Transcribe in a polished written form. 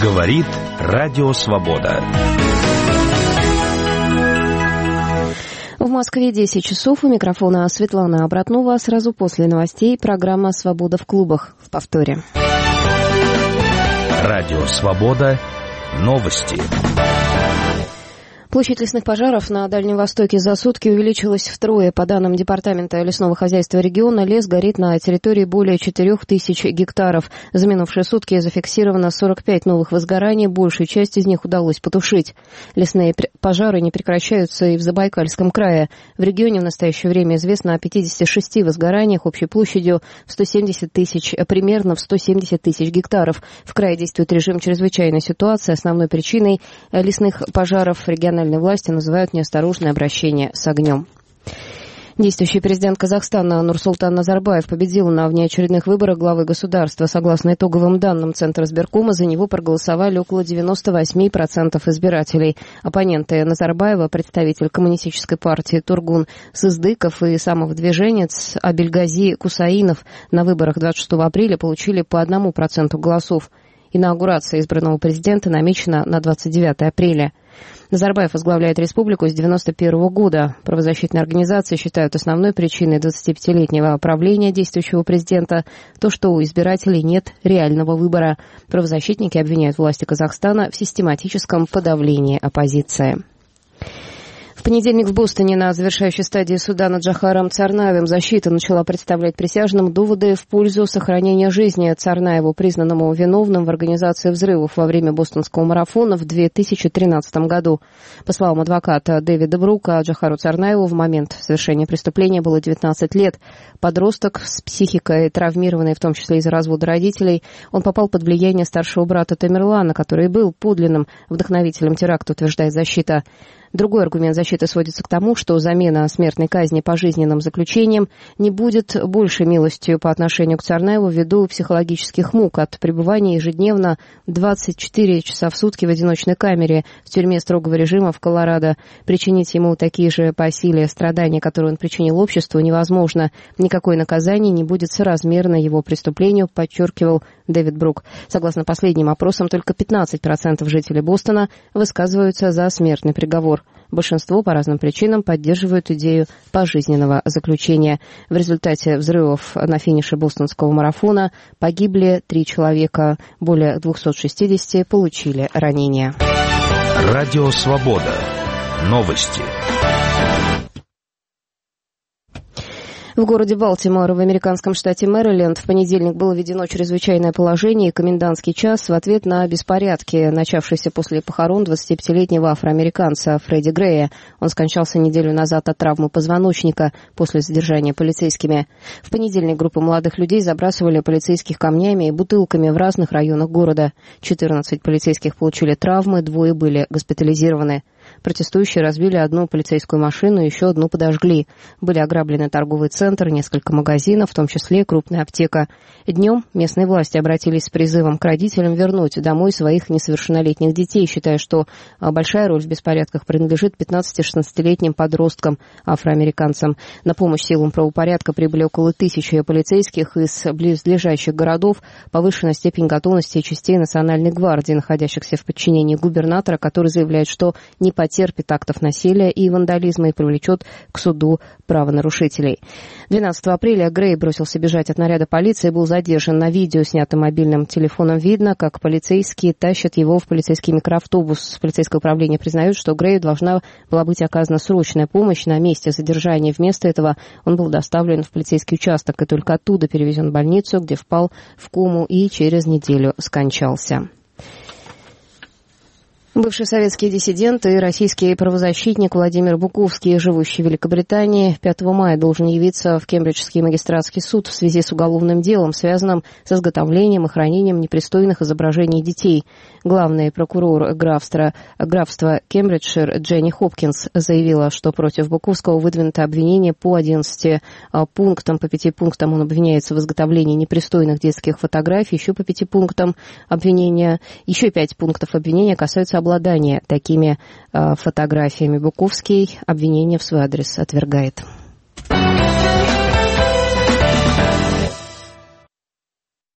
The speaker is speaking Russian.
Говорит Радио Свобода. В Москве 10 часов. У микрофона Светлана Обратнова. Сразу после новостей программа «Свобода в клубах». В повторе. Радио Свобода. Новости. Площадь лесных пожаров на Дальнем Востоке за сутки увеличилась втрое. По данным Департамента лесного хозяйства региона, лес горит на территории более 4000 гектаров. За минувшие сутки зафиксировано 45 новых возгораний, большую часть из них удалось потушить. Лесные пожары не прекращаются и в Забайкальском крае. В регионе в настоящее время известно о 56 возгораниях общей площадью в 170 тысяч, примерно в 170 тысяч гектаров. В крае действует режим чрезвычайной ситуации. Основной причиной лесных пожаров региональной власти называют неосторожное обращение с огнем. Действующий президент Казахстана Нурсултан Назарбаев победил на внеочередных выборах главы государства. Согласно итоговым данным Центра избиркома, за него проголосовали около 98% избирателей. Оппоненты Назарбаева, представитель коммунистической партии Тургун Сыздыков и самовыдвиженец Абельгази Кусаинов, на выборах 26 апреля получили по 1% голосов. Инаугурация избранного президента намечена на 29 апреля. Назарбаев возглавляет республику с 1991 года. Правозащитные организации считают основной причиной 25-летнего правления действующего президента то, что у избирателей нет реального выбора. Правозащитники обвиняют власти Казахстана в систематическом подавлении оппозиции. В понедельник в Бостоне на завершающей стадии суда над Джохаром Царнаевым защита начала представлять присяжным доводы в пользу сохранения жизни Царнаеву, признанному виновным в организации взрывов во время бостонского марафона в 2013 году. По словам адвоката Дэвида Брука, Джохару Царнаеву в момент совершения преступления было 19 лет. Подросток с психикой, травмированный в том числе из-за развода родителей, он попал под влияние старшего брата Тамерлана, который был подлинным вдохновителем теракта, утверждает защита. Другой аргумент защиты сводится к тому, что замена смертной казни пожизненным заключением не будет большей милостью по отношению к Царнаеву ввиду психологических мук от пребывания ежедневно 24 часа в сутки в одиночной камере в тюрьме строгого режима в Колорадо. Причинить ему такие же по силе страдания, которые он причинил обществу, невозможно. Никакое наказание не будет соразмерно его преступлению, подчеркивал Дэвид Брук. Согласно последним опросам, только 15% жителей Бостона высказываются за смертный приговор. Большинство по разным причинам поддерживают идею пожизненного заключения. В результате взрывов на финише бостонского марафона погибли 3 человека, более 260 получили ранения. Радио Свобода. Новости. В городе Балтимор в американском штате Мэриленд в понедельник было введено чрезвычайное положение и комендантский час в ответ на беспорядки, начавшиеся после похорон 25-летнего афроамериканца Фредди Грея. Он скончался неделю назад от травмы позвоночника после задержания полицейскими. В понедельник группа молодых людей забрасывали полицейских камнями и бутылками в разных районах города. 14 полицейских получили травмы, 2 были госпитализированы. Протестующие разбили одну полицейскую машину и еще одну подожгли. Были ограблены торговый центр, несколько магазинов, в том числе крупная аптека. Днем местные власти обратились с призывом к родителям вернуть домой своих несовершеннолетних детей, считая, что большая роль в беспорядках принадлежит 15-16-летним подросткам, афроамериканцам. На помощь силам правопорядка прибыли около 1000 полицейских из близлежащих городов, повышенная степень готовности частей Национальной гвардии, находящихся в подчинении губернатора, который заявляет, что не потерпит актов насилия и вандализма и привлечет к суду правонарушителей. 12 апреля Грей бросился бежать от наряда полиции и был задержан. На видео, снятом мобильным телефоном, видно, как полицейские тащат его в полицейский микроавтобус. Полицейское управление признает, что Грею должна была быть оказана срочная помощь на месте задержания. Вместо этого он был доставлен в полицейский участок и только оттуда перевезен в больницу, где впал в кому и через неделю скончался. Бывший советский диссидент и российский правозащитник Владимир Буковский, живущий в Великобритании, 5 мая должен явиться в Кембриджский магистратский суд в связи с уголовным делом, связанным с изготовлением и хранением непристойных изображений детей. Главный прокурор графства Кембриджшир Дженни Хопкинс заявила, что против Буковского выдвинуто обвинение по 11 пунктам. По 5 пунктам он обвиняется в изготовлении непристойных детских фотографий, еще по 5 пунктам обвинения, еще 5 пунктов обвинения касаются обладания такими фотографиями. Буковский обвинение в свой адрес отвергает.